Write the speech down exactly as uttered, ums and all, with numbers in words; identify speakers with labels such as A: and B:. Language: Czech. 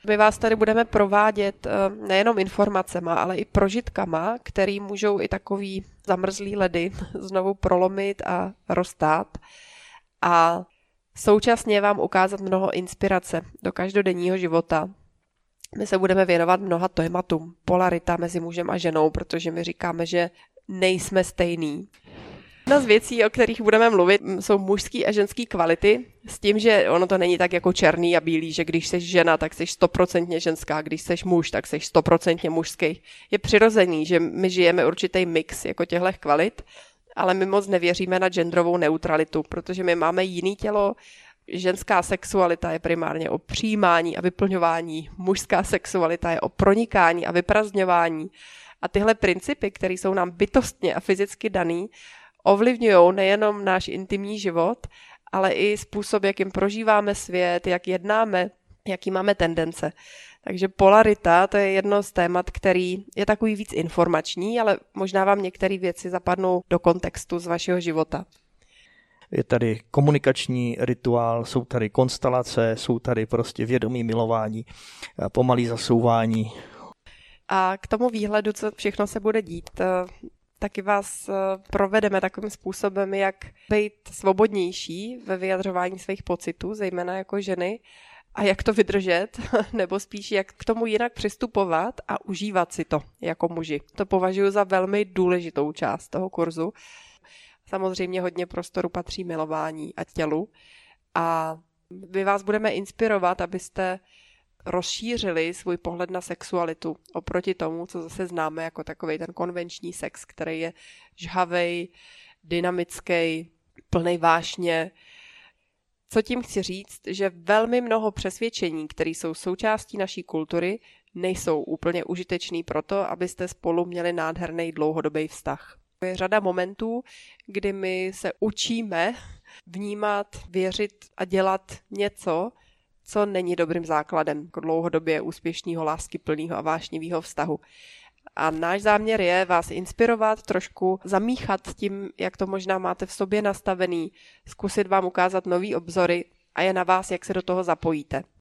A: My vás tady budeme provádět nejenom informacema, ale i prožitkama, který můžou i takový zamrzlý ledy znovu prolomit a roztát. A současně vám ukázat mnoho inspirace do každodenního života. My se budeme věnovat mnoha tématům. Polarita mezi mužem a ženou, protože my říkáme, že nejsme stejný. Jedna z věcí, o kterých budeme mluvit, jsou mužský a ženský kvality, s tím, že ono to není tak jako černý a bílý, že když jsi žena, tak jsi stoprocentně ženská, když jsi muž, tak jsi stoprocentně mužský. Je přirozený, že my žijeme určitý mix jako těchto kvalit, ale my moc nevěříme na genderovou neutralitu, protože my máme jiný tělo. Ženská sexualita je primárně o přijímání a vyplňování, mužská sexualita je o pronikání a vyprazdňování. A tyhle principy, které jsou nám bytostně a fyzicky daný, ovlivňují nejenom náš intimní život, ale i způsob, jakým prožíváme svět, jak jednáme, jaký máme tendence. Takže polarita, to je jedno z témat, který je takový víc informační, ale možná vám některé věci zapadnou do kontextu z vašeho života.
B: Je tady komunikační rituál, jsou tady konstelace, jsou tady prostě vědomí milování, pomalý zasouvání.
A: A k tomu výhledu, co všechno se bude dít, taky vás provedeme takovým způsobem, jak být svobodnější ve vyjadřování svých pocitů, zejména jako ženy, a jak to vydržet, nebo spíš jak k tomu jinak přistupovat a užívat si to jako muži. To považuji za velmi důležitou část toho kurzu. Samozřejmě hodně prostoru patří milování a tělu. A my vás budeme inspirovat, abyste rozšířili svůj pohled na sexualitu oproti tomu, co zase známe jako takovej ten konvenční sex, který je žhavej, dynamický, plnej vášně. Co tím chci říct, že velmi mnoho přesvědčení, které jsou součástí naší kultury, nejsou úplně užitečný proto, abyste spolu měli nádherný dlouhodobý vztah. Je řada momentů, kdy my se učíme vnímat, věřit a dělat něco, co není dobrým základem jako dlouhodobě úspěšného, láskyplného a vášnivého vztahu. A náš záměr je vás inspirovat, trošku zamíchat tím, jak to možná máte v sobě nastavený, zkusit vám ukázat nový obzory a je na vás, jak se do toho zapojíte.